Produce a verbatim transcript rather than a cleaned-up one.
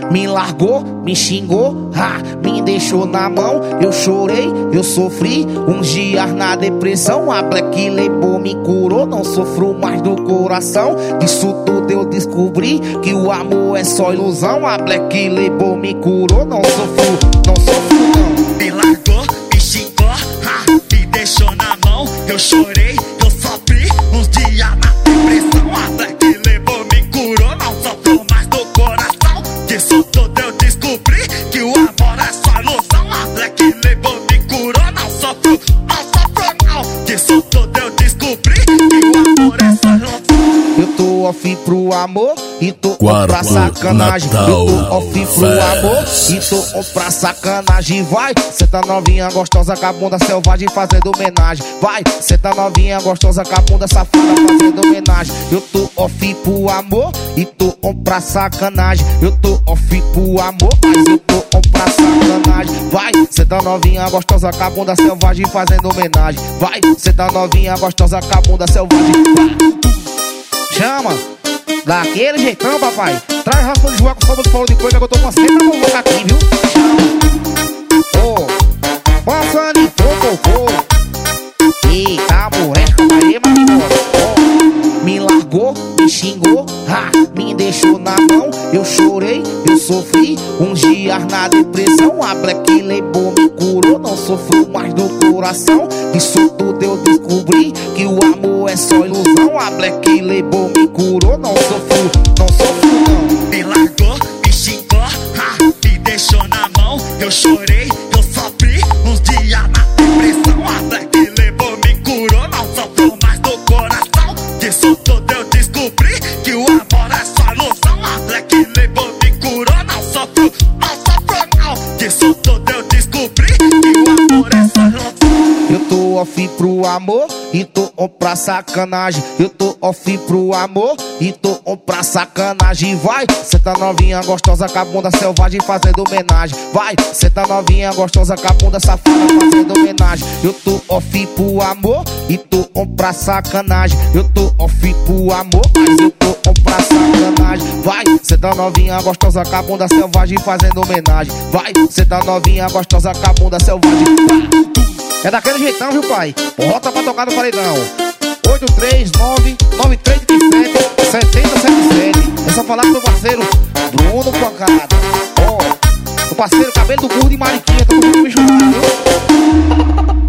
Me largou, me xingou, ha, me deixou na mão. Eu chorei, eu sofri, uns dias na depressão. A Black Label me curou, não sofro mais do coração. Disso tudo eu descobri que o amor é só ilusão. A Black Label me curou, não sofro, não sofro não. Me largou, me xingou, ha, me deixou na mão. Eu chorei, eu sofri, uns dias na depressão. A Black Label me curou, não sofro mais do coração. Disso tudo eu descobri que o amor é só ilusão. A Black Label me curou, não sofro, não sofro não. Disso tudo eu descobri que o amor é só ilusão. Eu tô off pro amor e tô Quarto pra sacanagem. Natal, Eu tô off pro amor e tô on pra sacanagem. Vai, cê tá novinha gostosa com a bunda selvagem fazendo homenagem. Vai, cê tá novinha gostosa com a bunda safada fazendo homenagem. Eu tô off pro amor e tô on pra sacanagem. Eu tô off pro amor, mas eu tô on pra sacanagem. Vai, cê tá novinha gostosa com a bunda selvagem fazendo homenagem. Vai, cê tá novinha gostosa com a bunda selvagem. Vai. Chama, daquele jeitão, papai. Traz raspa de jogar com sopa de polo de coisa que eu tô com uma seta com boca aqui, viu? Chama, ô, oh, passando em fofofô. Eita, morrer, aí, mas me largou, me xingou, ha, me deixou na mão. Eu chorei, eu sofri, uns dias na depressão. A Black Label me curou, não sofro mais do coração. Isso tudo eu descobri que o amor é só ilusão. A Black Label me curou, não sofro, não sofro não. Me largou, me xingou, ha, me deixou na mão. Eu chorei, eu sofri, uns dias na depressão. A Black Label me curou, não sofro mais do coração. Disso tudo eu descobri que o amor é só ilusão. A Black Label me curou, não sofro, não sofro não. Disso tudo eu descobri que o amor é só ilusão. Eu tô off pro amor e tô on pra sacanagem. Eu tô off pro amor e tô on pra sacanagem. Vai, cê tá novinha gostosa com a bunda selvagem fazendo homenagem. Vai, cê tá novinha gostosa com a bunda safada fazendo homenagem. Eu tô off pro amor e tô on pra sacanagem. Eu tô off pro amor, mas eu tô on pra sacanagem. Vai, cê tá novinha gostosa com a bunda selvagem fazendo homenagem. Vai, cê tá novinha gostosa com a bunda selvagem. Vai. É daquele jeitão, viu, pai? Bota pra tocar no paredão. oito três nove nove três sete sete zero sete sete. É só falar com meu parceiro Bruno Pancada. Ó, oh, o parceiro cabelo do burro de Mariquinha. Tamo junto, bicho, viu?